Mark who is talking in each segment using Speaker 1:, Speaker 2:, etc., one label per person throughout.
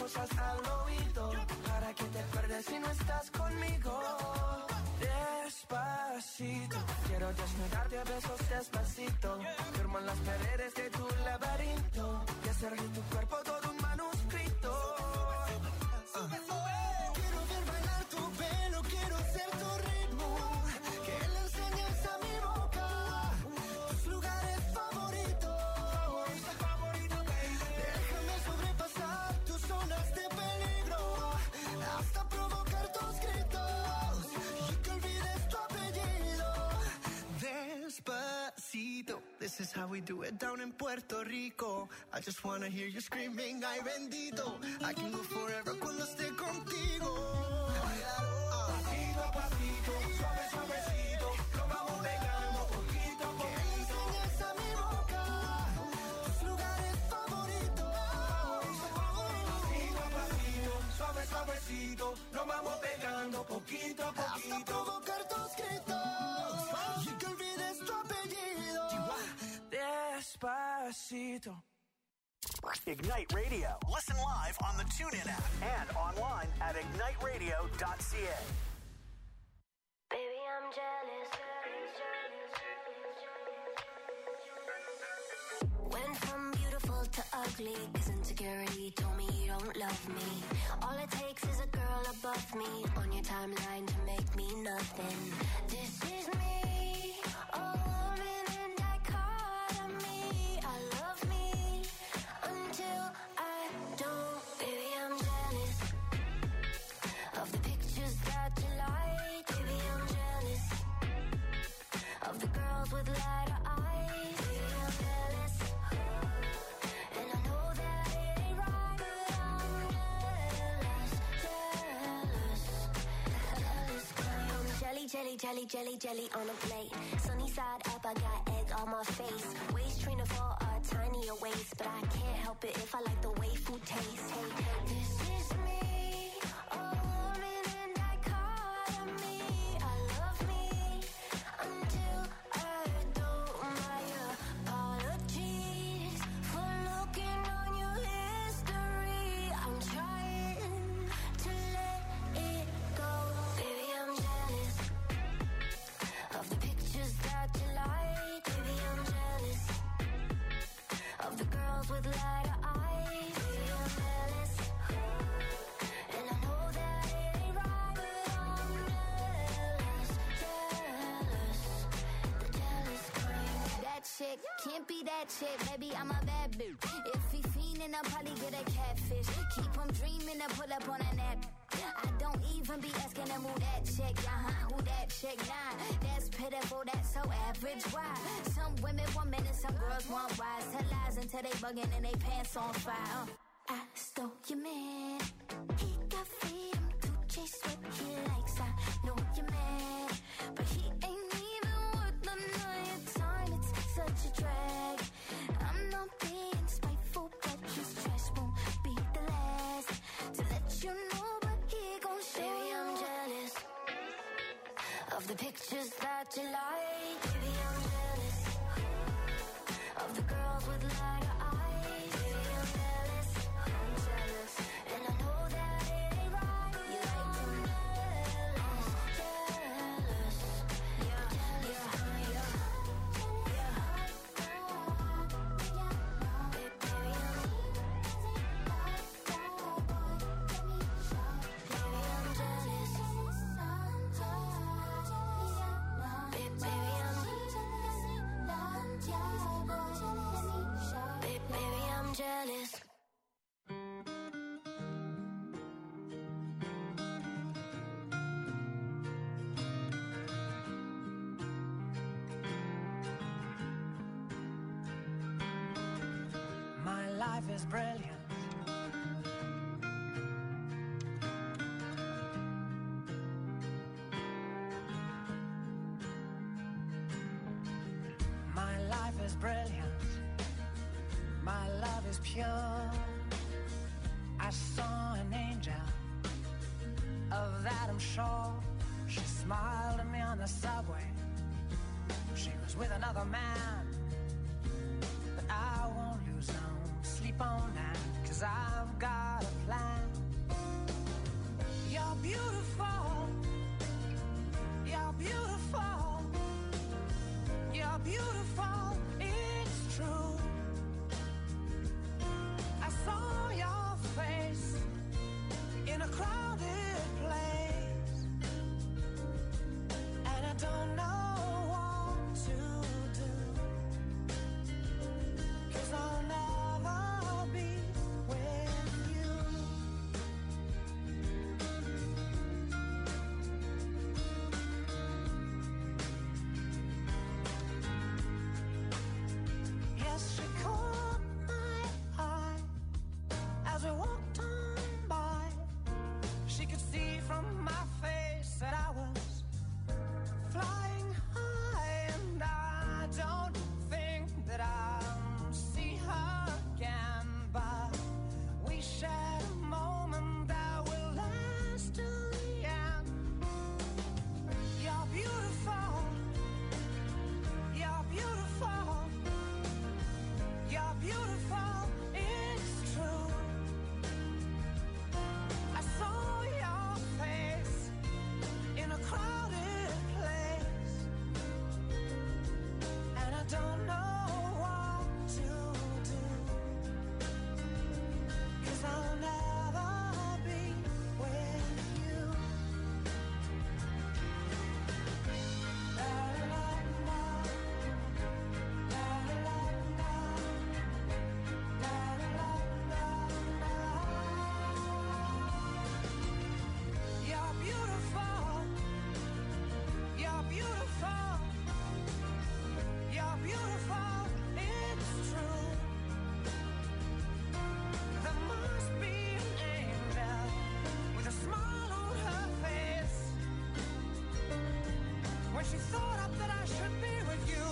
Speaker 1: cosas al oído, para que te acuerdes si no estás conmigo. Despacito, quiero desnudarte a besos despacito. Firmo en las paredes de tu laberinto y hacer de tu cuerpo todo un manuscrito. Quiero ver bailar tu pelo, quiero ser tu ritmo, que le enseñes a mi boca tus lugares favoritos. Déjame sobrepasar tus zonas de peligro, hasta provocar tus gritos y que olvides tu apellido. Despacito, this is how we do it down in Puerto Rico. I just wanna hear you screaming, ay bendito. I can go forever cuando esté contigo. Pasito a pasito, suave suavecito, lo vamos pegando poquito a poquito. Que le enseñes a mi boca tus lugares favoritos. Pasito a pasito, suave suavecito, lo vamos pegando poquito a poquito. Hasta provocar tus gritos y que olvides tu apellido. Despacito.
Speaker 2: Ignite Radio. Listen live on the TuneIn app and online at igniteradio.ca.
Speaker 3: Baby, I'm jealous. Went from beautiful to ugly, 'cause insecurity told me you don't love me. All it takes is a girl above me on your timeline to make me nothing. This is me, all woman and dichotomy. I love me until I don't. Baby, I'm jealous of the pictures that you like. Baby, I'm jealous of the girls with lighter eyes. Baby, I'm jealous, and I know that it ain't right, but I'm jealous, jealous. I'm jelly, jelly, jelly, jelly, jelly on a plate. Sunny side up, I got egg on my face. Waist trainer for a tinier waist, but I can't help it if I like the way food tastes. Hey, this is me, a woman in dichotomy. I love me until I don't. My apologies for looking on your history. I'm trying to let it go. Baby, I'm jealous of the pictures that you like. Baby, I'm jealous of the girls with lighter eyes. Baby, I'm jealous, and I know that it ain't right, but I'm jealous, jealous, the jealous kind. That chick can't be that chick, baby, I'm a bad bitch. If he fiendin', I'll probably get a catfish. Keep him dreaming to pull up on a nap. I don't even be asking him who that chick, who that chick, nah. That's pitiful, that's so average, why? Some women want men and some girls want wise. Tell lies until they bugging and they pants on fire. I stole your man, he got freedom to chase what he likes. I know you're mad, but he ain't even worth none of your time. It's such a drag. I'm not being spiteful, but his trash won't be the last to let you know, but he gon' show. Baby, I'm jealous of the pictures that you like. Baby, I'm jealous of the girls with lighter eyes. Baby, I'm jealous, and I know that it ain't right. You like them jealous, yeah, jealous, yeah. Baby, I'm jealous. Baby, I'm jealous.
Speaker 1: My life is brilliant. My life is brilliant. My love is pure. I saw an angel, of that I'm sure. She smiled at me on the subway. She was with another man, but I won't lose no sleep on that, 'cause
Speaker 4: 'cause I've got a plan. You're beautiful, you're beautiful, you're beautiful, it's true. I saw your face in a crowded place, and I don't know what to do, 'cause I'll never be with you. Yes, she caught my eye as we walked on by. She could see from my face that I was flying high, and I don't think that I'll see her again, but we shared a moment that will last till the end. You're beautiful, you're beautiful, you're beautiful, it's true. I saw your face in a crowded place, and I don't know what to do, 'cause I'll never be with you. La la la, la la la, la la la la. You're beautiful, you're beautiful, you're beautiful, it's true. There must be an angel with a smile on her face when she thought up that I should be with you.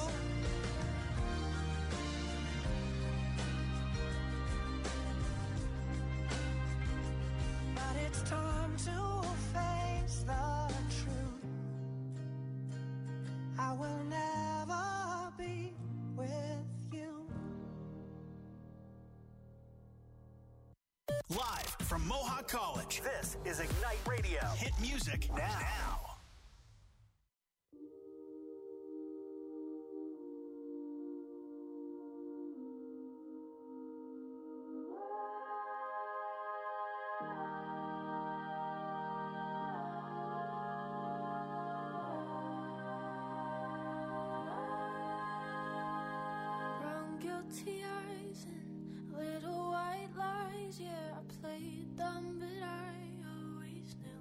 Speaker 4: But it's time to face the truth. I will never be with you.
Speaker 2: Live from Mohawk College, this is Ignite Radio. Hit music now.
Speaker 3: Brown guilty eyes and little white lies. Yeah, I played them, but I always knew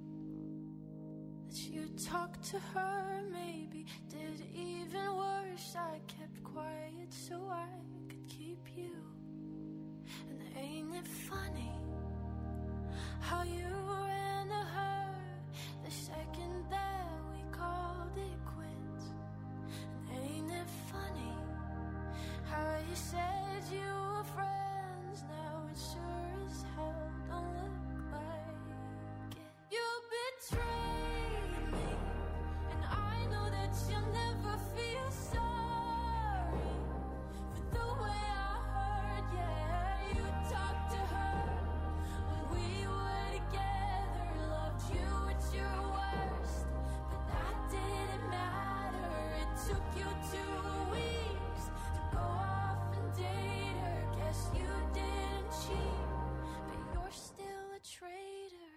Speaker 3: that you talked to her. Maybe did even worse. I kept quiet so I could keep you. And ain't it funny how you ran to her the second that we called it quits? And ain't it funny how you said you were friends? Now it sure as hell don't look like it. You betrayed me, and I know that you'll never feel sorry for the way I heard. Yeah, you talked to her when we were together, loved you at your worst, but that didn't matter. It took you 2 weeks to go off and date her. Guess you didn't cheat, but you're still a traitor.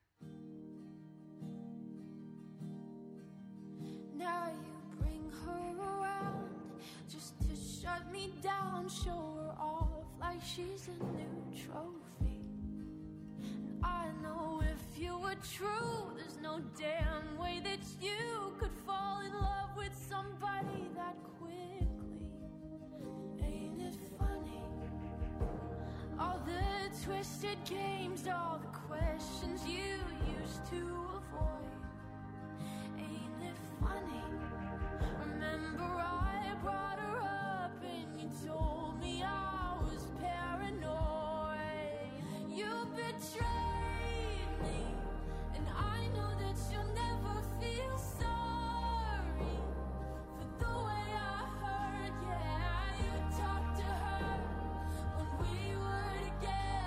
Speaker 3: Now you bring her around just to shut me down, show her off like she's a new trophy. And I know if you were true, there's no damn way that you could fall in love with somebody that quickly. Ain't it funny? All the twisted games, all the questions you used to avoid. Ain't it funny? Remember I brought her up and you told me I was paranoid. You betrayed me, and I know that you'll never feel sorry for the way I heard. Yeah, you talked to her when we were together.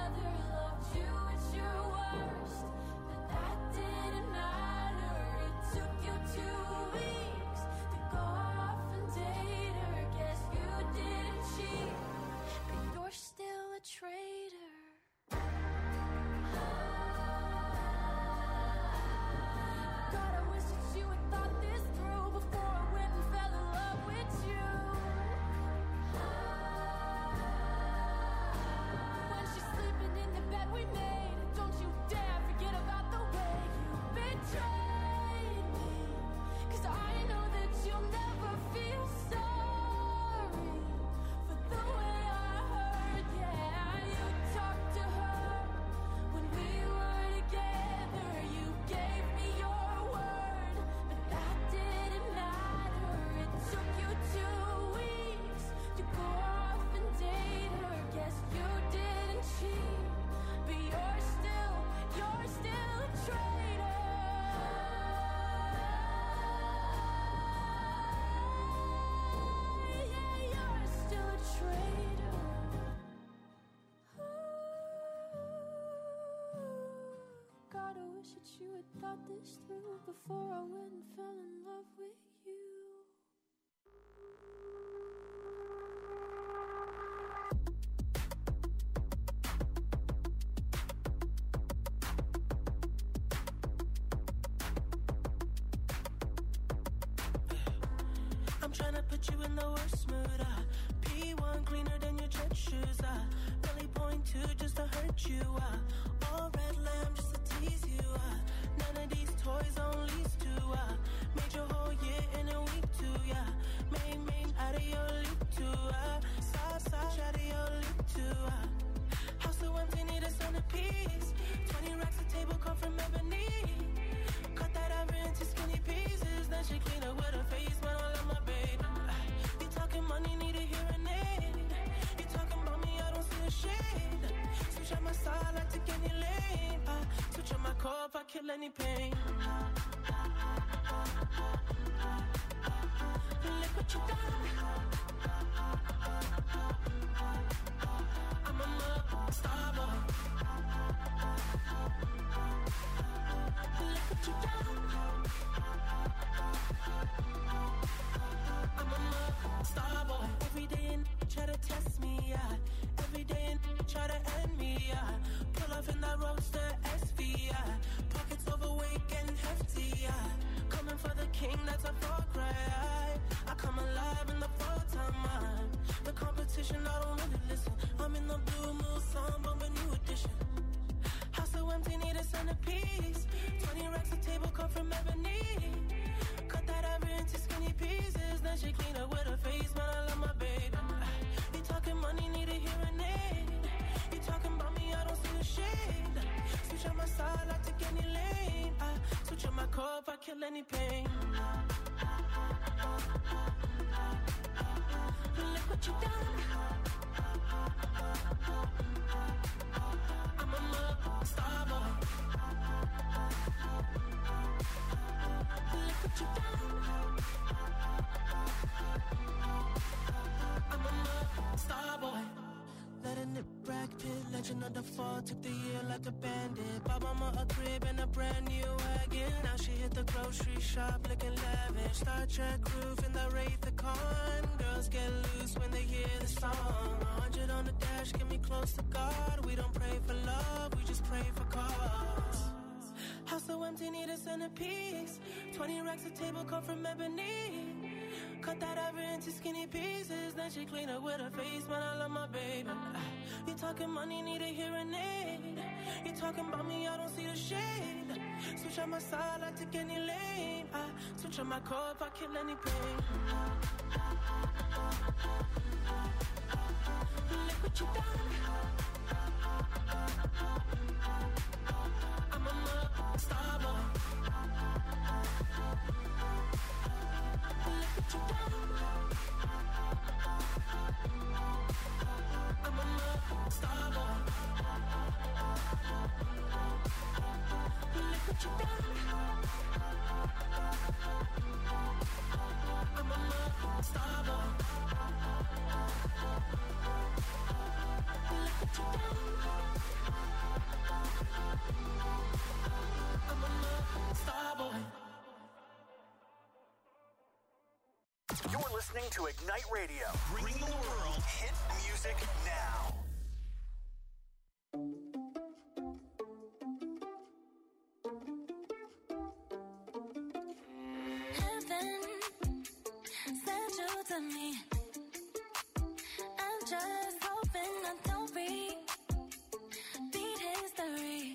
Speaker 5: wish that you had thought this through before I went and fell in love with you.
Speaker 6: I'm tryna put you in the worst mood. P1 cleaner than your church shoes. Belly point two just to hurt you. All red lamb just to tease you. None of these toys on lease to. Made your whole year in a week too. Yeah, main out of your league too. Side out of your league too. House so empty, need a centerpiece. 20 racks of table come from ebony. Cut that ever into skinny pieces. Then she clean up with her face, man, I love my baby. You talking money, need a hearing aid. You talking about me, I don't see a shade. Switch on my side, I take any lane. Switch on my core if I kill any pain. Look what you done. I'm a star boy. Look what you done. I'm a star boy. Every day and try to test me, yeah. Every day and try to end me, yeah. Pull off in that roadster SV, yeah. Pockets overweight getting hefty, yeah. Coming for the king, that's a far cry. I come alive in the fall time. The competition, I don't really listen. I'm in the blue moon song, bumping new edition. House so empty, need a centerpiece. 20 racks of table come from ebony. Cut that ever into skinny pieces. Then she clean up with her face, man, I love my baby. You talking money, need a hearing aid. You talking about me, I don't see the shade. Switch on my side, I take any lane. Switch on my core if I kill any pain. Look what you done. I'm a star boy. Look what you done. I'm a star boy. Letting it Brad Pitt, legend of the fall. Took the year like a bandit. Bought mama a crib and a brand new wagon. Now she hit the grocery shop looking lavish. Star Trek roof in the Wraith the Con. Girls get loose when they hear the song. 100 on the dash, get me close to God. We don't pray for love, we just pray for cause. House so empty, need a centerpiece. 20 racks of table come from ebony. Cut that ever into skinny pieces. Then she clean up with her face, man, I love my baby. You talking money, need a hearing aid. You talking about me, I don't see the shade. Switch on my side, I take any lane. Switch on my core if I kill any pain. Look what you done. I'm a star boy. Look what you done. I'm a star boy. Look what you done. I'm a star boy. Look what you done. I'm a star boy.
Speaker 2: You're listening to Ignite Radio, bringing the world hit music now.
Speaker 3: Heaven sent you to me. I'm just hoping I don't repeat history.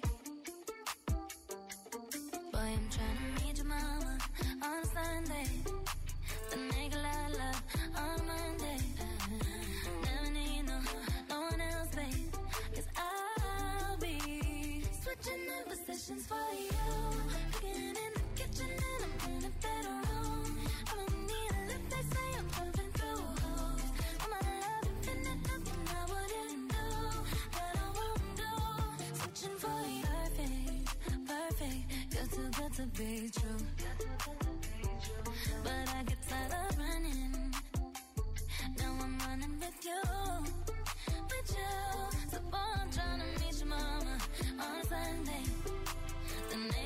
Speaker 3: Boy, I'm trying to meet your mama on Sunday. The nigga I love on Monday. Never need no one else, babe. 'Cause I'll be switching up positions for you. Cooking in the kitchen and I'm in the bedroom. I don't need a lip, they say I'm pumping through holes. I'm a love infinite, nothing I wouldn't do, that I won't do. Switching for you, perfect. You're too good to be true. But I get tired of running. Now I'm running with you. So boy, I'm trying to meet your mama on Sunday. The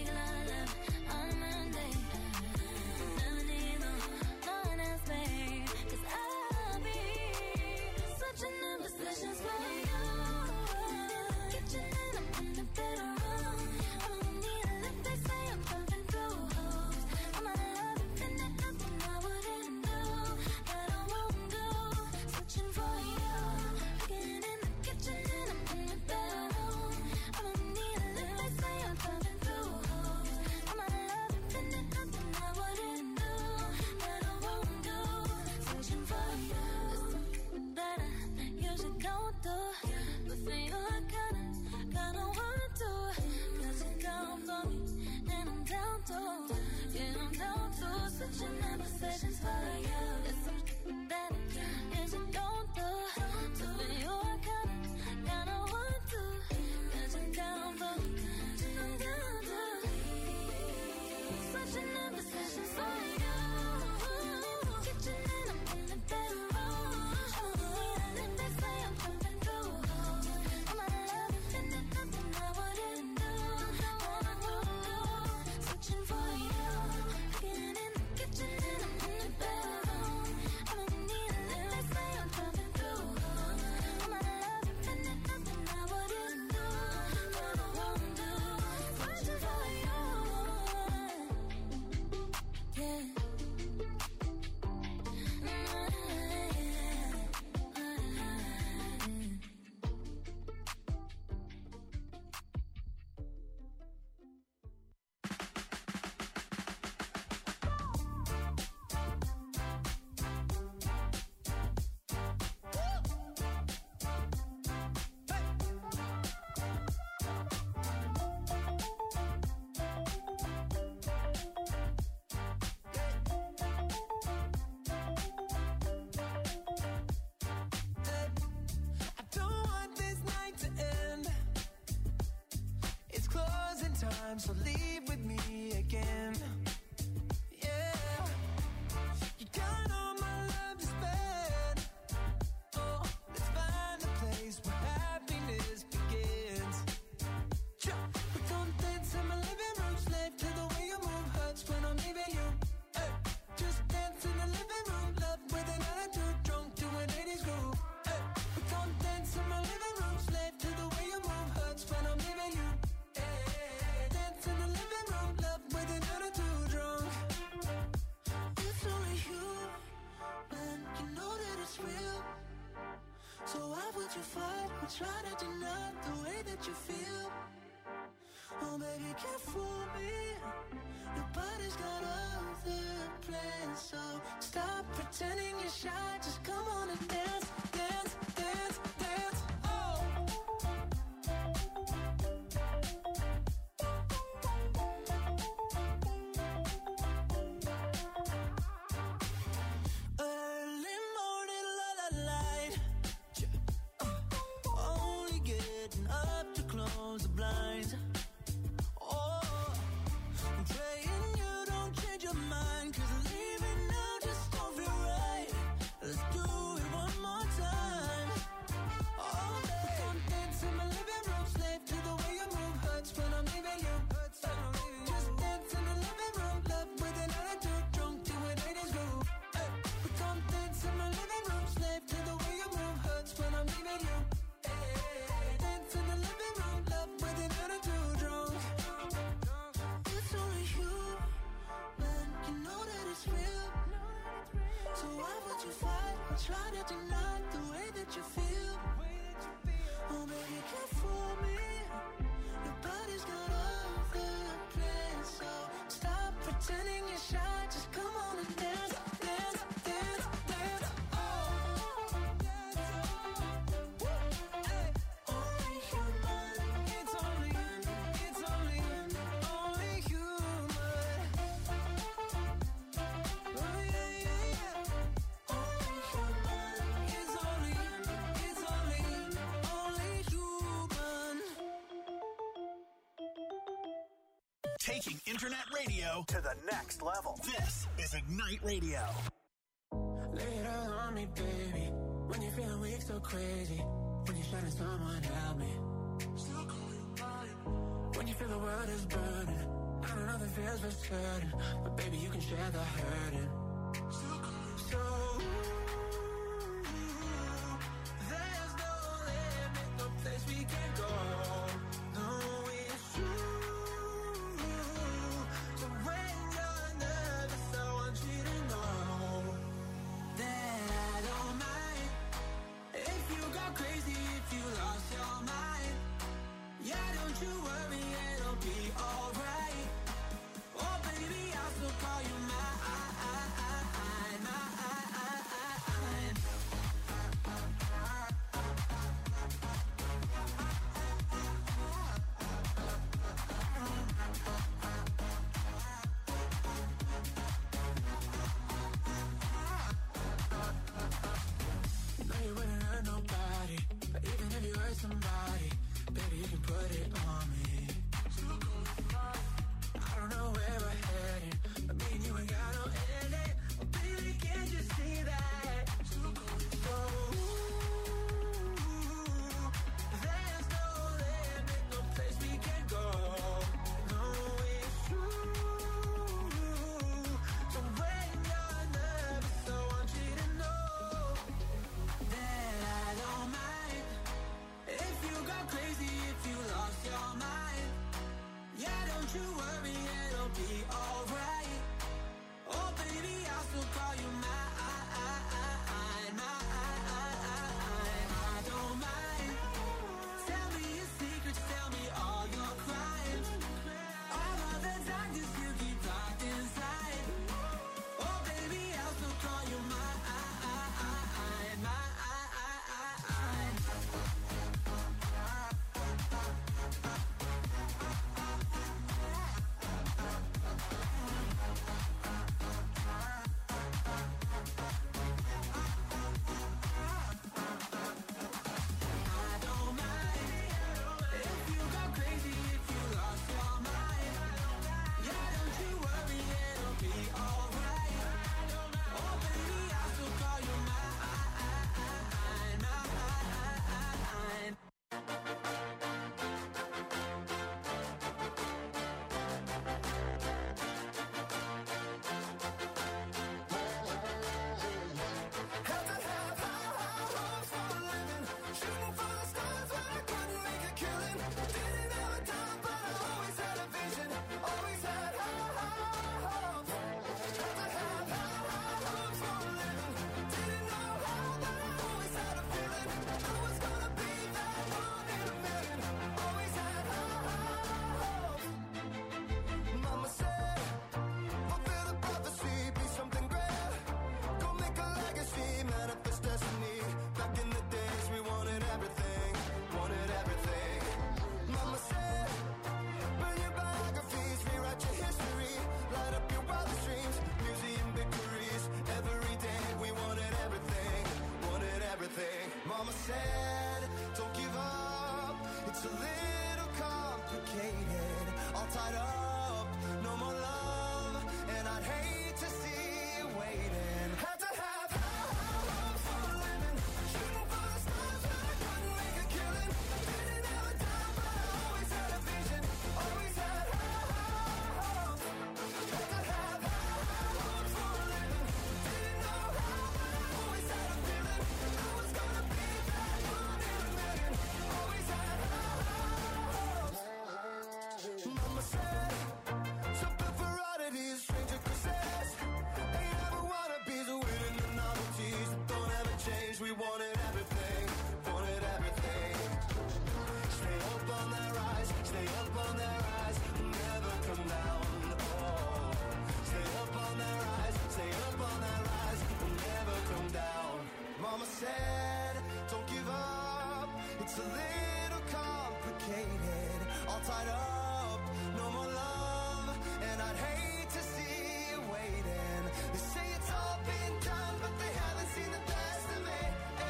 Speaker 6: on, so leave with me again. Yeah, you got all my love to spend. Oh, let's find a place where happiness begins. We don't dance in my living room, slave to the way you move, hurts when I'm leaving you. Hey, just dance in the living room, love with an attitude, drunk to an 80s groove. Hey, we don't dance in my living room, slave to the way you move, hurts when I'm leaving you. Hey, dance in the living room, love with an attitude, drunk. It's only you, man, you know that it's real. So why would you fight or try to deny the way that you feel? Oh baby, can't fool me. Nobody's got other plans. So stop pretending you're shy. Just come on and dance, dance, dance, dance. Oh. Early morning, light. Only getting up to close the blinds. Oh, I'm praying you don't change your mind, 'cause leaving now just don't feel right. Let's do it one more time. Oh, babe, don't dance in my living room, slave to the way you move, hurts when I'm leaving you. Just dance in the living room, love with an attitude, drunk to an 80s groove. Hey, but don't dance in my living room, slave to the way you move, hurts when I'm leaving you. Hey, dance in the living room, love with an attitude, drunk. It's only you, man, you know that it's real. So why would you fight or try to deny the way that you feel? Oh baby, can't fool me. Nobody's got other plans. So stop pretending you're shy. Just come on and dance, dance, dance, dance. Oh, hey, only human. It's only human. Oh yeah, yeah, yeah. Only human. It's only human.
Speaker 2: Taking internet radio to the next level. This is Ignite Radio.
Speaker 6: Lay it all on me, baby. When you're feeling weak, so crazy. When you're shining, someone help me. When you feel the world is burning, I know nothing feels for certain, but baby, you can share the hurting. So there's no limit, no place we can go. No, it's true. So when you're nervous, I want you to know that I don't mind if you go crazy, if you lost your mind. Yeah, don't you worry, it'll be alright. Oh baby, I'll still call you mine.
Speaker 1: Mama said, don't give up. It's a little complicated. All tied up, no more love. And I'd hate to see you waiting. Had to have hopes for a living. Shooting for the stars, but I couldn't make a killing. Didn't have a dime, but I always had a vision. Always had hope. Had to have hopes for a living. Didn't know how, but I always had a feeling. I was gonna be that one in a million. Always had hope. Mama said, something for oddities, stranger kisses. Ain't ever wannabes, winning the novelties that don't ever change. We wanted everything, wanted everything. Stay up on that rise, stay up on that rise, never come down. Oh, stay up on that rise, stay up on that rise, never come down. Mama said, don't give up. It's a little complicated, all tied up, no more love, and I'd hate to see you waiting. They say it's all been done, but they haven't seen the best of me.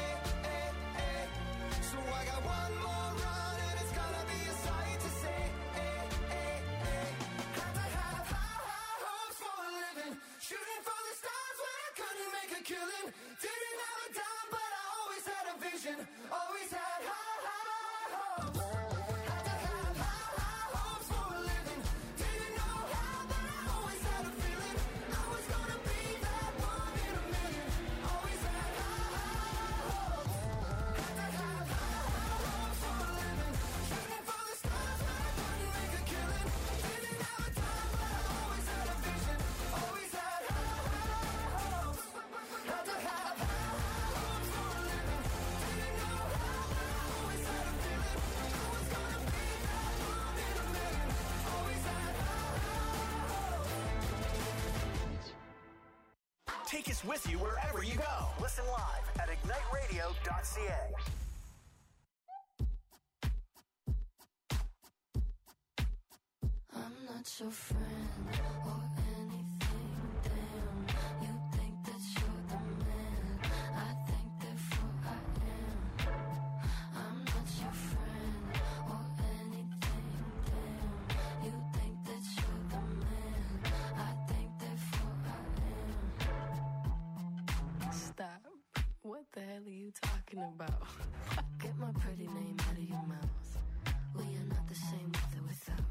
Speaker 1: So I got one more run, and it's gonna be a sight to see. Had to have high hopes for a living, shooting for the stars when I couldn't make a killing. Didn't have a dime, but I always had a vision. Always had high hopes. Had to have high hopes for a living. Didn't know how, but I always had a feeling. I was gonna be that one in a million. Always had high hopes. Had to have high hopes for a living. Shooting for the stars when I couldn't make a killing. Didn't have a dime, but I always had a vision. Always had high hopes. Had to have high hopes for a living. Didn't know how, but I always had a feeling. I was gonna be that one in a million. Always had high hopes.
Speaker 2: Take us with you wherever you go. Listen live at igniteradio.ca.
Speaker 3: I'm not your friend or anything, damn. You think that you're the man, I think therefore I am. I'm not your friend or anything, damn. You think that you're the man, I think therefore I am. Stop. What the hell are you talking about? Get my pretty name out of your mouth. We are not the same with or without.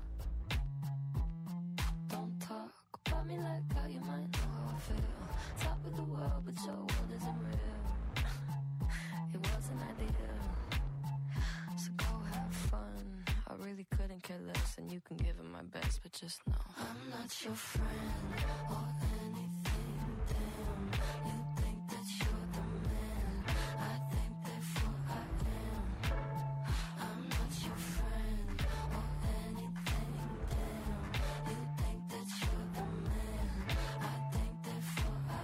Speaker 3: Don't talk about me like how you might know how I feel. Top of the world, but your world isn't real. It wasn't ideal. So go have fun. I really couldn't care less, and you can give it my best, but just know I'm not your friend or anything, damn. You think that you're the man, I think therefore I am. I'm not your friend or anything, damn. You think that you're the man, I think therefore I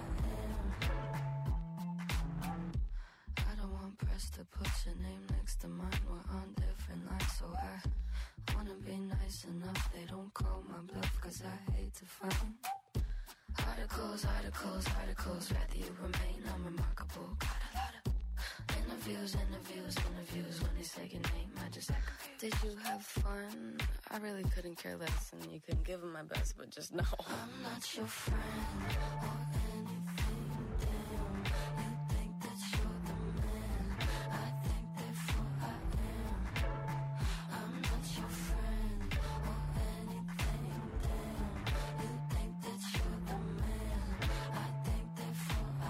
Speaker 3: am. I don't want press to put your name next to mine. We're on different lines, so I wanna be nice enough. They don't call my bluff, cause I hate to find articles, rather you remain unremarkable. Got a lot of interviews. When they say your name, I just act confused. Did you have fun? I really couldn't care less, and you can give them my best, but just know I'm not your friend or anything, damn. You think that you're the man, I think therefore I am. I'm not your friend or anything, damn. You think that you're the man, I think therefore I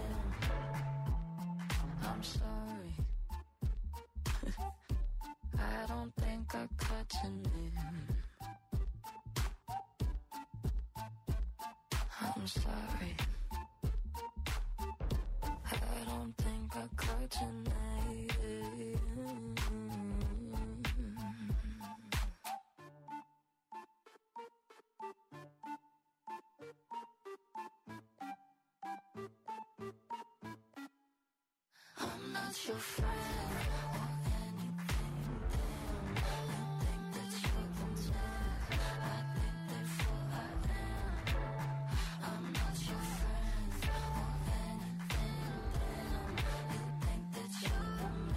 Speaker 3: am. I'm sorry. I don't think I cut your name. I'm sorry. I don't think I caught your name. I'm not your friend or anything, damn. You think that you're the man, I think therefore I am. I'm not your friend or anything, damn. You think that you're the man,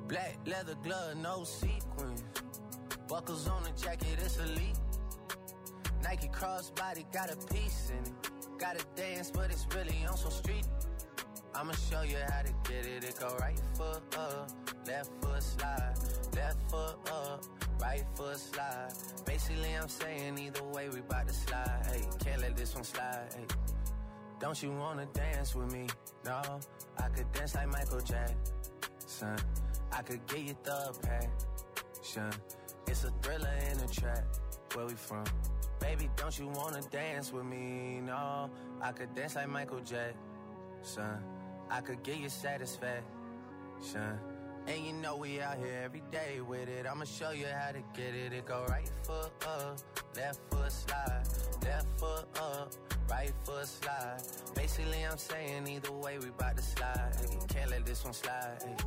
Speaker 7: Black leather glove, no sequins. Buckles on the jacket, it's elite. Nike crossbody, got a piece in it. Gotta dance, but it's really on some street. I'ma show you how to get it. It go right foot up, left foot slide. Left foot up, right foot slide. Basically, I'm saying either way, we bout to slide. Hey, can't let this one slide. Hey, don't you wanna dance with me? No, I could dance like Michael Jackson. I could get you the passion. It's a thriller in a trap. Where we from? Baby, don't you wanna dance with me? No, I could dance like Michael Jackson. I could get you satisfaction. And you know we out here every day with it. I'ma show you how to get it. It go right foot up, left foot slide. Left foot up, right foot slide. Basically, I'm saying either way, we bout to slide. Hey, can't let this one slide. Hey.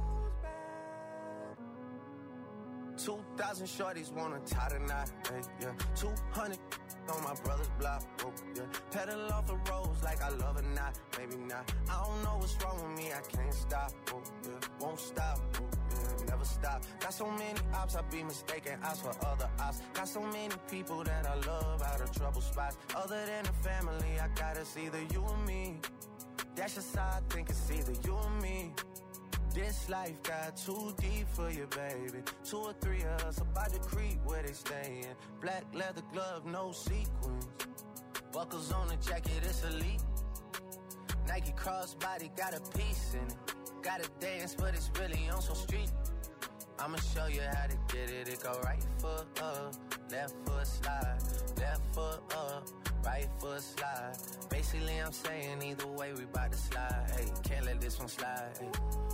Speaker 7: 2,000 shorties wanna tie the knot, hey, yeah. 200 on my brother's block, oh, yeah. Pedal off the roads like I love it, not, maybe not. I don't know what's wrong with me, I can't stop, oh, yeah. Won't stop, oh, yeah. Never stop. Got so many ops, I be mistaken ops for other ops. Got so many people that I love out of trouble spots. Other than the family, I got it's either you or me. That's just how I think it's either you or me. This life got too deep for you, baby. 2 or 3 of us about to creep where they stayin'. Black leather glove, no sequins. Buckles on the jacket, it's elite. Nike crossbody, got a piece in it. Gotta dance, but it's really on some street. I'ma show you how to get it. It go right foot up, left foot slide. Left foot up, right foot slide. Basically, I'm saying either way, we bout to slide. Hey, can't let this one slide. Hey.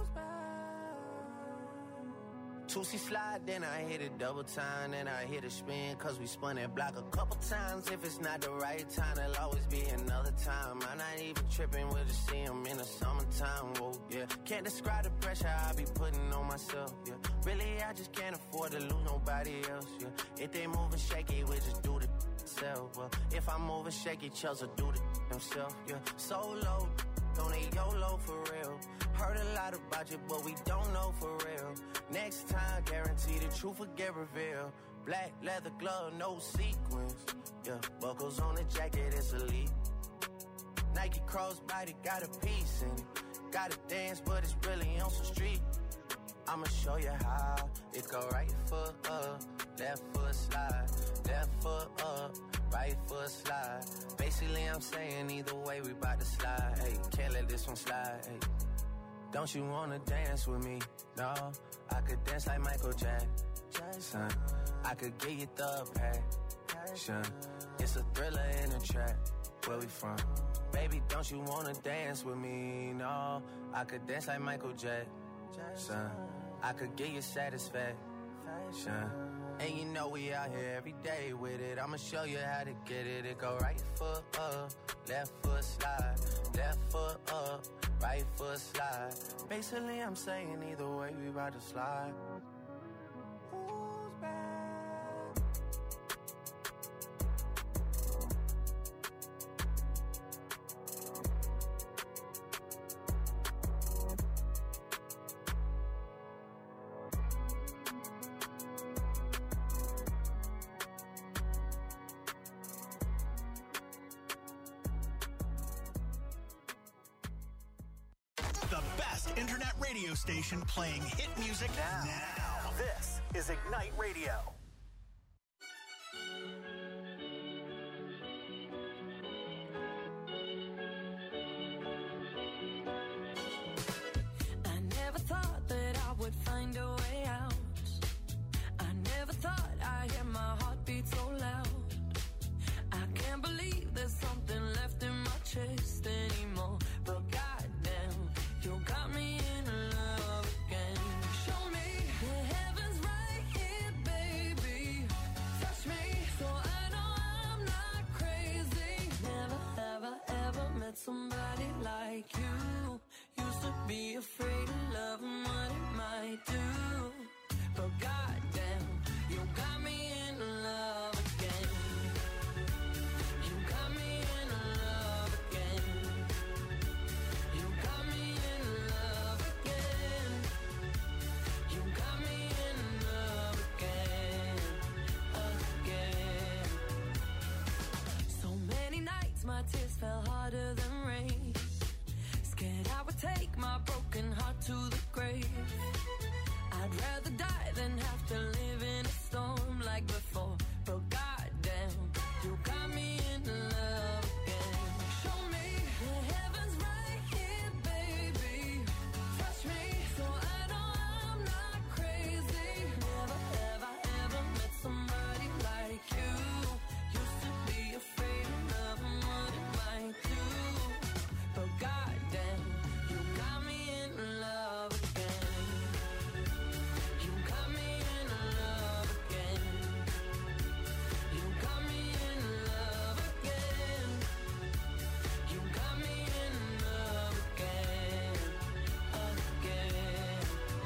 Speaker 7: 2C slide, then I hit it double time, then I hit a spin, cause we spun that block a couple times. If it's not the right time, there'll always be another time. I'm not even tripping, we'll just see him in the summertime, whoa, yeah. Can't describe the pressure I be putting on myself, yeah. Really, I just can't afford to lose nobody else, yeah. If they moving shaky, we just do the self, well. If I'm moving shaky, Chelsea do the himself, yeah. Solo, don't need YOLO for real. Heard a lot about you, but we don't know for real. Next time, guarantee the truth will get revealed. Black leather glove, no sequins. Yeah, buckles on the jacket, it's elite. Nike crossbody, got a piece in it. Gotta dance, but it's really on some street. I'ma show you how. It go right foot up, left foot slide. Left foot up, right foot slide. Basically, I'm saying either way, we bout to slide. Hey, can't let this one slide. Hey. Don't you wanna dance with me? No, I could dance like Michael Jackson. I could get you the passion. It's a thriller in a trap. Where we from? Baby, don't you wanna dance with me? No, I could dance like Michael Jackson. I could get you satisfaction. And you know we out here every day with it. I'ma show you how to get it. It go right foot up, left foot slide. Left foot up, right foot slide. Basically, I'm saying either way, we about to slide. Who's back?
Speaker 2: The best internet radio station playing hit music now. This is Ignite Radio.
Speaker 5: I never thought that I would find a way out. I never thought I'd hear my heartbeat so loud. I can't believe there's something left in my chest anymore. But goddamn, you got me in love again. Show me the heavens right here, baby. harder than rain. Scared I would take my broken heart to the grave. I'd rather die than have to live in a storm like before. But goddamn, you got me in love again. Show me the heavens right here, baby. Touch me so I know I'm not crazy. Never have I ever met somebody like you. Used to be afraid of love and what it might do. But goddamn, you got me in love again. You got me in love again. You got me in love again. You got me in love again, again.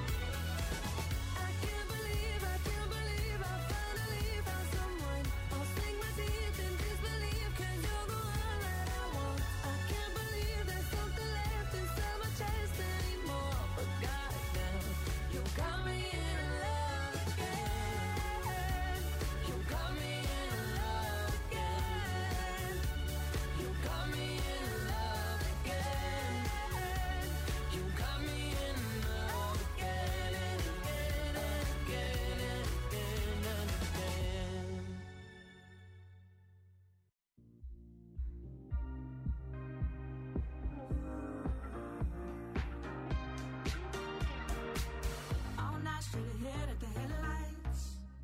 Speaker 5: I can't believe I finally found someone. I'll sink my teeth in disbelief 'cause you're the one that I want. I can't believe there's something left inside my chest anymore. But goddamn, you got me in love again. You got me in love again. You got me in love again. You got me in love again and again and again and again and again.
Speaker 6: All night, straight ahead at the headlights.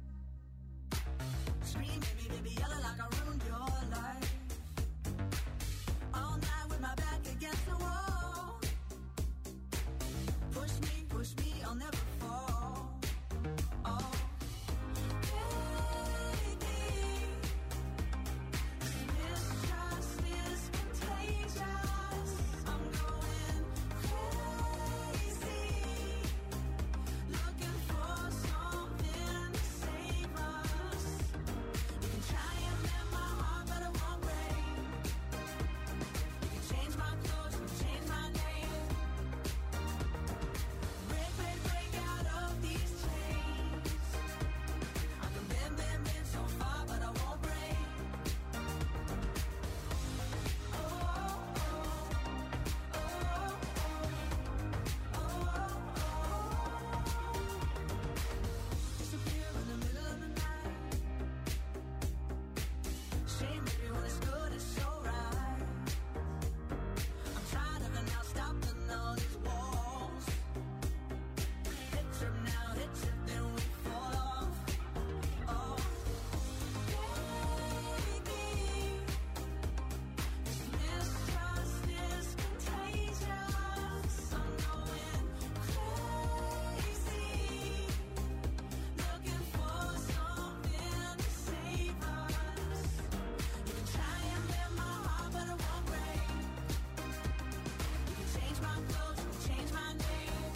Speaker 6: Scream, baby, baby, yelling like I ruined your life. All night with my back against the wall. Push me, I'll never fall. Oh, baby, mistrust is contagious. I'm going crazy. Looking for something to save us. You can try and mend my heart, but it won't break. You can change my clothes, you can change my name. Break, break, break out of these chains. I can bend so far, but I won't break. Oh, oh, oh, oh, oh, oh. Disappear in the middle of the night. Shame, baby, when it's good, it's so right. I'm tired of it now, stopping all these walls. Hit trip now, hit trip, then we fall off. Oh, baby, this mistrust is contagious. I'm going crazy. Looking for something to save us. You can try and mend my heart, but it won't break. You can change my clothes, you can change my name.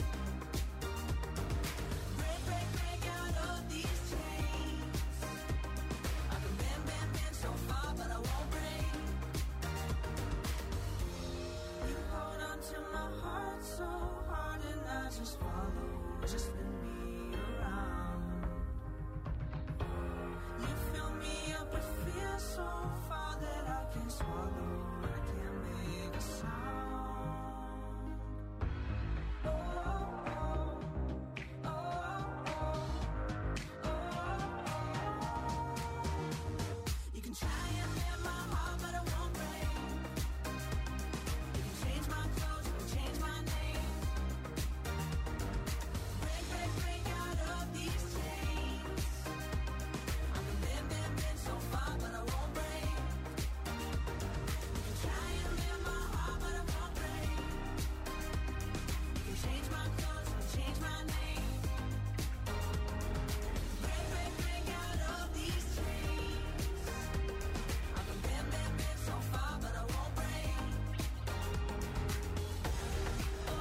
Speaker 6: Break, break, break out of these chains. I can bend so far, but I won't break. You hold on to my heart so hard and I just follow. Just spin me around. You fill me up with fear so far that I can't swallow. I can't make a sound. Oh, oh, oh, oh, oh, oh. You can try and mend my heart, but it won't break. You can change my clothes, you can change my name. Break, break, break out of these chains. I can bend so far, but I won't break. You can try and mend my heart, but it won't break. You can change my clothes, you can change my name. Break, break, break out of these chains. I can bend so far, but I won't break. Oh,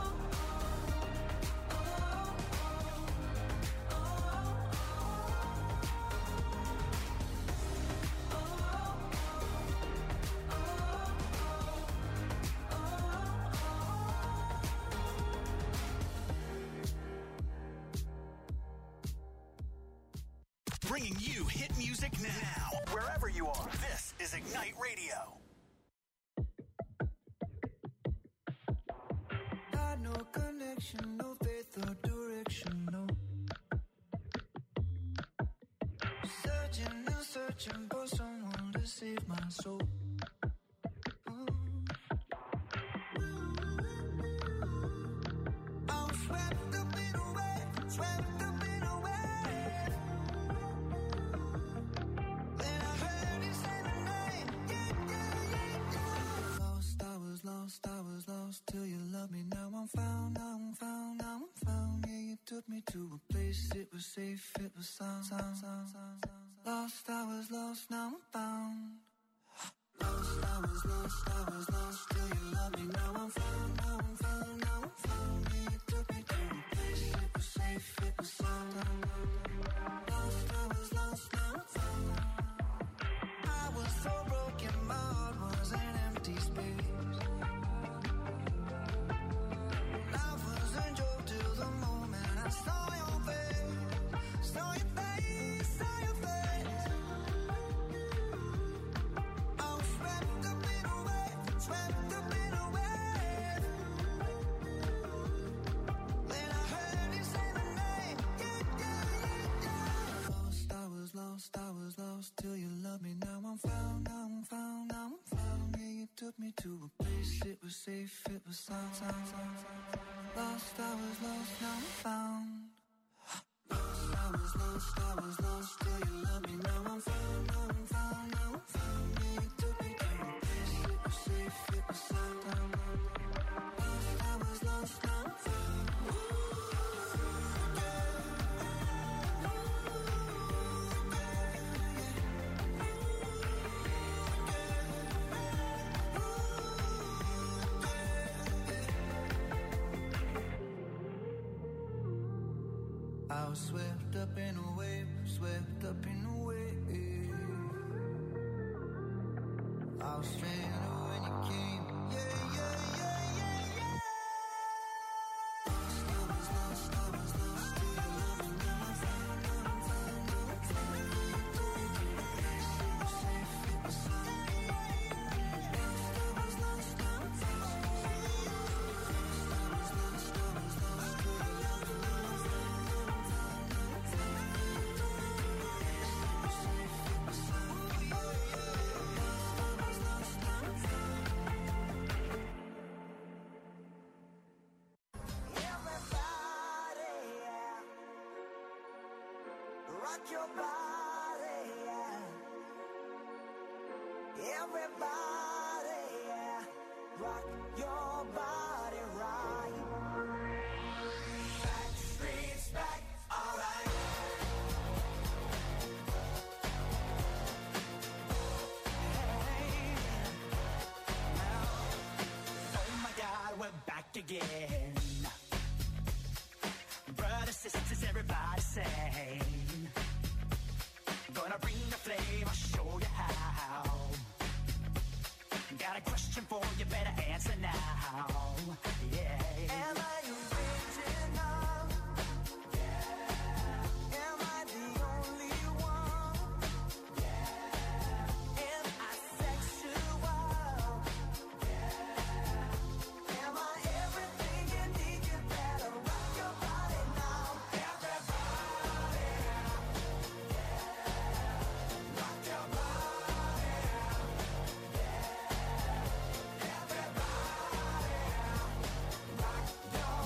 Speaker 6: oh, oh,
Speaker 2: Bringing you hit music now. Wherever you are, this is Ignite Radio.
Speaker 1: connection, no faith or direction, no. Searching and searching for someone to save my soul. I'm swept up in a wave, swept up in a wave. Then I heard you say my name, yeah, yeah, yeah, yeah. Lost, I was lost till you loved me. Now I'm found, now I'm found, now I'm found. Yeah, you took me to a place, it was safe, it was sound. Lost, I was lost, now I'm found. Lost, I was lost till you loved me. Now I'm found, now I'm found, now I'm found. Yeah, you took me to a place, it was safe, it was sound. Lost, I was lost, now I'm found. I was so broken, my heart was an empty space. Life was a joke till the moment I saw your face, saw your face, saw your face. I was swept up in a wave, swept up in a wave. Then I heard you say my name, yeah, yeah, yeah, yeah. Lost, I was lost till you loved me. Now I'm found, now I'm found, now I'm found. Yeah, you took me to a place, it was safe, it was sound. Lost, I was lost, now I'm found. Lost, I was lost till you loved me. Now I'm found, now I'm found, now I'm found. Yeah, you took me to a place, it was safe, it was sound. Lost, I was lost, now I'm found. I was swept up in a wave, swept up in a wave. I was stranded when you came, yeah, yeah, yeah, yeah, yeah. Lost, I was lost till you loved me. Now I'm found, now I'm found, now I'm found. You took me to a place, it was safe, it was sound. Lost, I was lost, now I'm found. Lost, I was lost till you loved me. Now I'm found. Rock your body, yeah. Everybody, yeah. Rock your body right. Backstreet's back, alright. Hey, now, oh my God, we're back again. Brothers, sisters, everybody say, gonna bring the flame, I'll show you how. Got a question for you, better answer now. Yeah. Am I original? Yeah. Am I the only one? Yeah. Am I sexual? Yeah. Am I everything you need? You better rock your body now. Everybody. Rock your body. Everybody. Rock your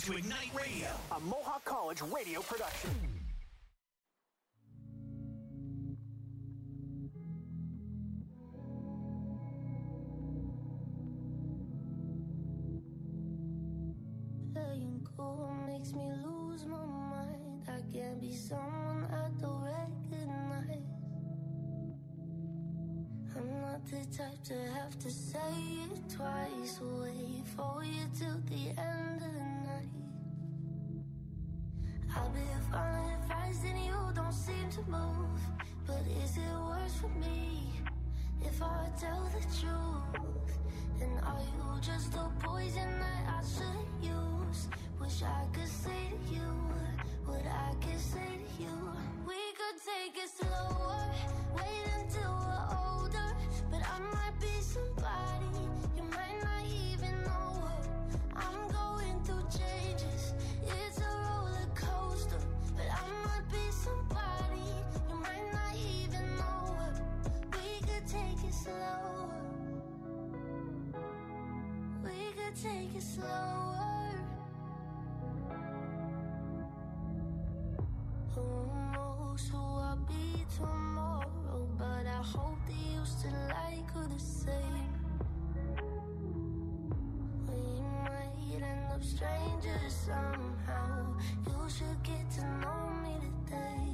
Speaker 2: to Ignite Radio,
Speaker 8: a Mohawk College radio production.
Speaker 3: Letting go makes me lose my mind. I can't be someone I don't recognize. I'm not the type to have to say it twice. Wait for you till the end of the night. I've been following advice and you don't seem to move. But is it worse for me if I tell the truth? And are you just a poison that I shouldn't use? Wish I could say to you what I could say to you. We could take it slower, wait until we're older. But I might be somebody you might not even know. I'm going through changes, it's a roller coaster. But I might be somebody you might not even know. We could take it slower. We could take it slower. Who knows who I'll be tomorrow? But I hope that you still like her the same. We might end up strangers somehow. You should get to know me today.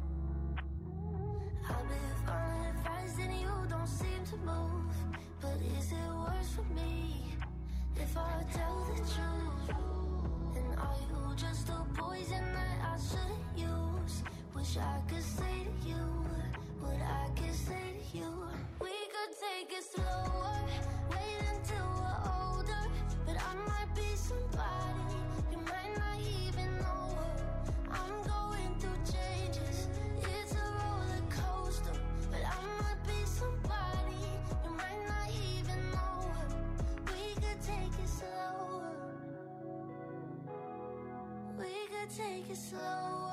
Speaker 3: I've been following advice and you don't seem to move. But is it worse for me if I tell the truth? And are you just a poison that I shouldn't use? Wish I could say to you what I could say to you. We could take it slower, wait until we're older. But I might be somebody you might not even know. I'm going through changes, it's a roller coaster. But I might be somebody you might not even know. We could take it slower. We could take it slower.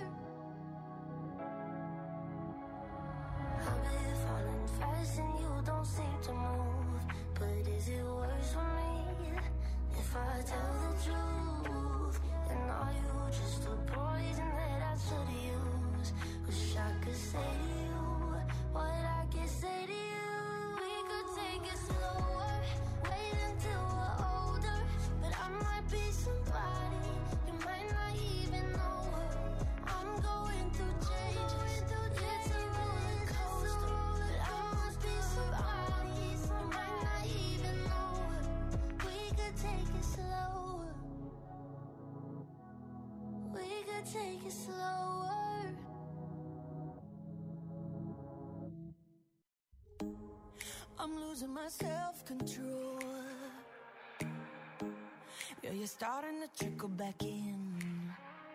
Speaker 3: I've been falling fast and you don't seem to move. But is it worse for me if I tell the truth? And are you just a poison that I should use? Wish I could say to you what I can say to you. We could take it slower, wait until we're older. But I might be somebody you might not even know. I'm going through changes, it's a roller coaster. But I must be somebody you might not even know. We could take it slower. We could take it slower.
Speaker 5: I'm losing my self-control. Yeah, you're starting to trickle back in.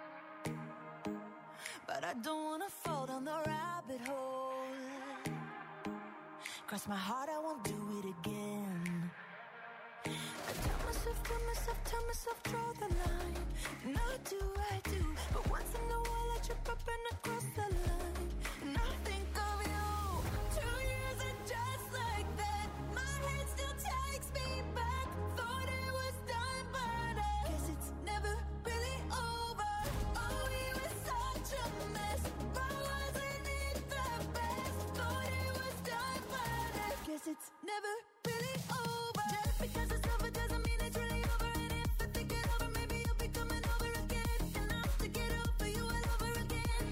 Speaker 5: But I don't wanna fall down the rabbit hole. Cross my heart, I won't do it again. I tell myself, draw the line. And I do. But once in a while I trip up and I cross the line. And I think of you. 2 years and just like that, my head still takes me back. Thought it was done, but I guess it's never really over. Oh, we were such a mess, but wasn't it the best? Thought it was done, but I guess it's never really over. Just because it's over doesn't mean it's really over. And if I think it over, maybe you'll be coming over again. And I'll have to get over you all over again.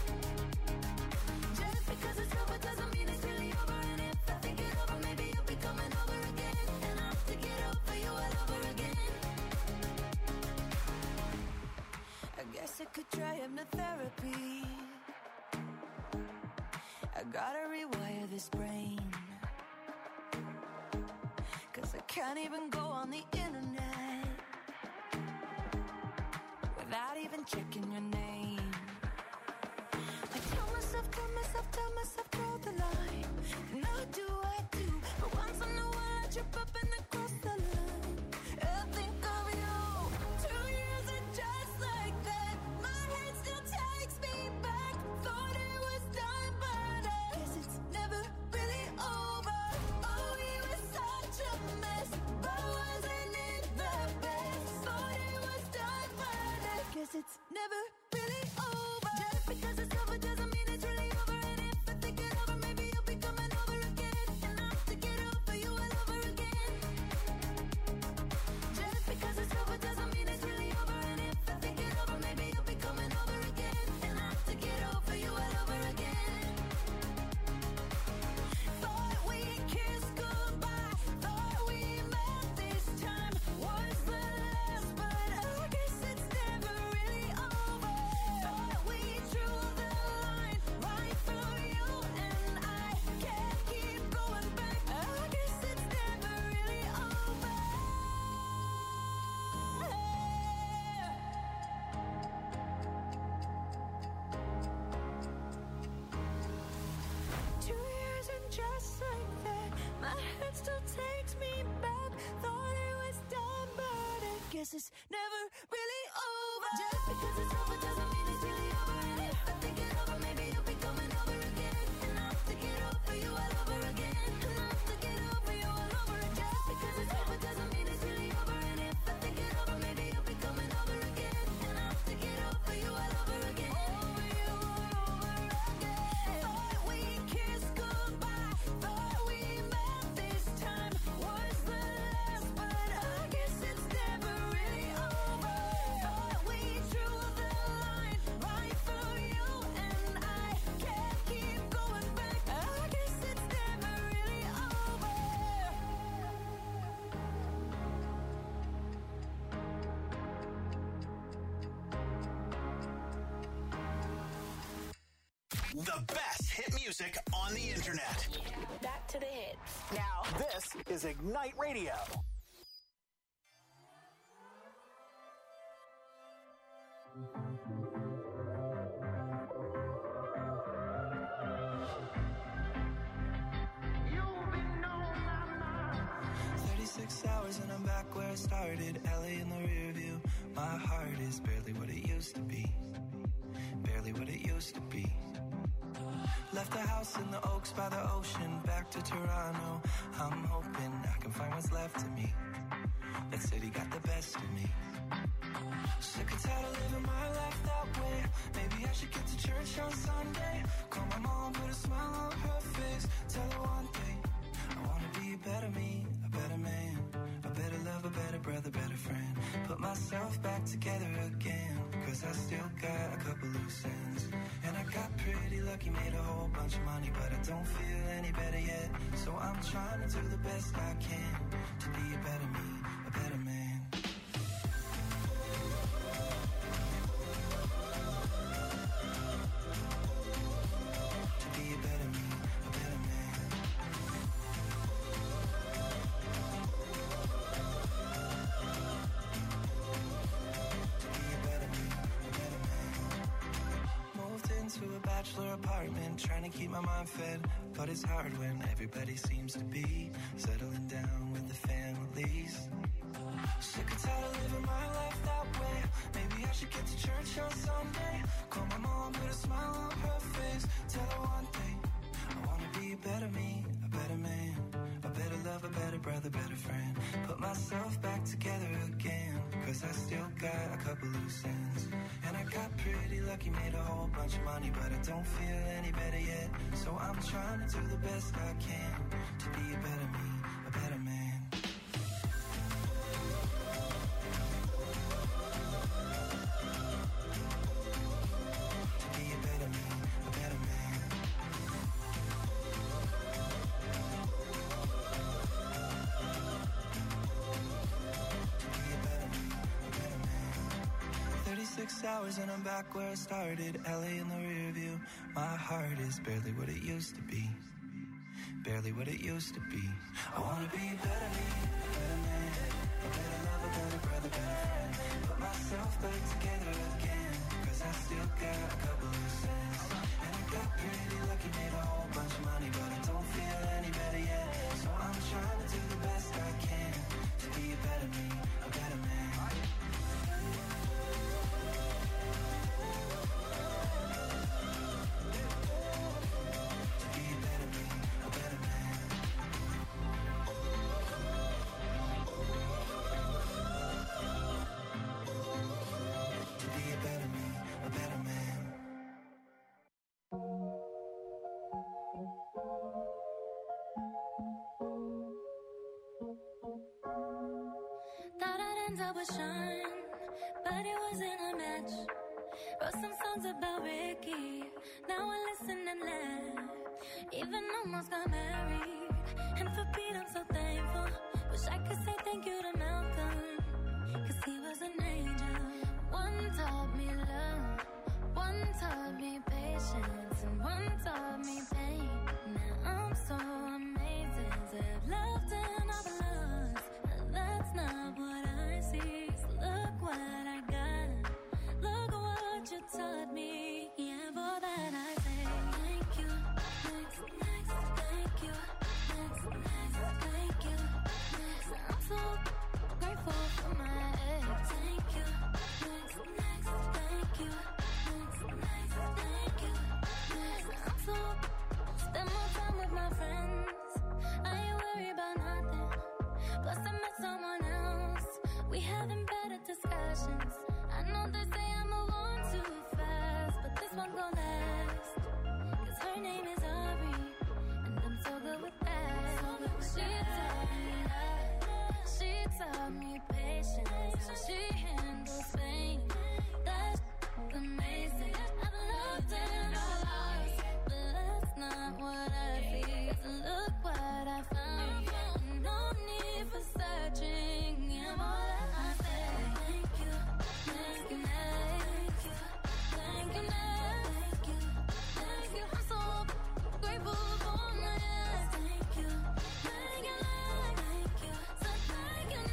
Speaker 5: Just because it's over doesn't mean it's really over. And if I think it over, maybe you'll be coming over again. And I'll have to get over you all over again. I guess I could try hypnotherapy. I gotta rewire this brain. 'Cause I can't even go on the internet without even checking your name. I tell myself, draw the line. And I do. But once in a while I trip up and I cross the line. I think of you. 2 years and just like that, my head still takes me back. Thought it was done, but I guess it's never really over. Oh, we were such a mess, but wasn't it the best? Thought it was done, it's never really over. Just because it's over doesn't mean it's really over. And if I think it over, maybe you'll be coming over again. And I'll have to get over you all over again. Just because it's over doesn't mean it's really over. And if I think it over, maybe you'll be coming over again. And I'll have to get over you all over again. Thought we kissed goodbye, thought we met this time was the last, but I guess it's never really over. Thought we drew the line right through you and I can't keep going back. I guess it's never really over. 2 years and just like that, my head still takes me back. Thought it was done, but I guess it's never really over. Just because it's over doesn't mean it's really over. And if I think it over, maybe you'll be coming over again. And I'll have to get over you all over again. And I'll have to get over you all over again. Just because it's over doesn't mean it's really over. And if I think it over, maybe you'll be coming over again. And I'll have to get over you all over again. Over you all over again. Thought we kissed goodbye, thought we met this time was the last, but I guess it's never really over. Thought we drew the line right through you and I can't keep going back. I guess it's never really over.
Speaker 2: The best hit music on the internet.
Speaker 9: Back to the hits.
Speaker 8: Now, this is Ignite Radio.
Speaker 4: You've been on my mind.
Speaker 6: 36 hours and I'm back where I started. LA in the rear view. My heart is barely what it used to be. Barely what it used to be. Left the house in the Oaks by the ocean. Back to Toronto. I'm hoping I can find what's left of me. That city got the best of me. Sick and tired of living my life that way. Maybe I should get to church on Sunday. Call my mom, put a smile on her face. Tell her one thing, I wanna be a better me, a better man, a better love, a better brother, better friend. Put myself back together again, cause I still got a couple loose ends. And I got pretty lucky, made a whole bunch of money, but I don't feel any better yet. So I'm trying to do the best I can to be a better me, a better man. To a bachelor apartment, trying to keep my mind fed, but it's hard when everybody seems to be settling down with the families. Sick and tired of living my life that way. Maybe I should get to church on Sunday. Call my mom, put a smile on her face. Tell her one thing, I wanna be a better me, a better man, a better love, a better brother, better friend. Put myself back together again, cause I still got a couple loose ends. And I got pretty lucky, made a whole bunch of money, but I don't feel any better yet. So I'm trying to do the best I can to be a better me, a better man. To be a better me, a better man. To be a better me, a better man. 36 hours and I'm back where I started. LA in the rear view. My heart is barely what it used to be. Barely what it used to be. I wanna be a better me, a better man, a better love, a better brother, better friend. Put myself back together again, cause I still got a couple loose ends. And I got pretty lucky, made a whole bunch of money, but I don't feel any better yet. So I'm trying to do the best I can to be a better me, a better man.
Speaker 5: ends up with Sean, but it wasn't a match. Wrote some songs about Ricky, now I listen and laugh. Even almost got married, and for Pete I'm so thankful. Wish I could say thank you to Malcolm, cause he was an angel. One taught me love, one taught me patience, and one taught me pain. Now I'm so amazing to have loved and I've lost. That's not what I see. So look what I got. Look what you taught me. Yeah, for that I say thank you. Next, thank you. Next, thank you. Next, I'm so grateful for my ex. Thank you. Next, thank you. Next, thank you. Next, I'm so spend more time with my friends. I ain't worried about nothing. Plus I met someone else. We having better discussions. I know they say I move on too fast, but this one gon' last. Cause her name is Ari, and I'm so good with that. She taught me love, she taught me patience, she handles pain. That's amazing. I've loved and I've lost, but that's not what I feel. So look what I found. No need for searching. Yeah, more than I say. Thank you, thank you, thank you, thank you, thank you, thank you. I'm so grateful for my ex. Thank you, thank you, thank you, so thank you,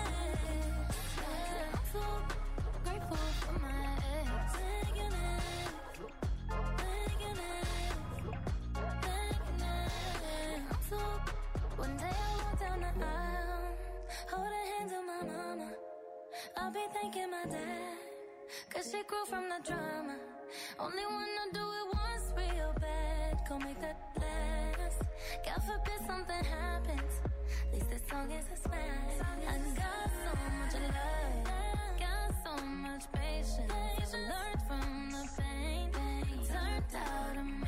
Speaker 5: yeah. I'm so grateful for my ex. Thank you, thank you, thank you, I'm so. One day I walk down the aisle, hold the hands of my mama. I'll be thanking my dad, cause she grew from the drama. Only wanna do it once real bad, go make that last. God forbid something happens, at least this song is a smash. I got so much love, got so much patience. I learned from the pain, turned out amazing.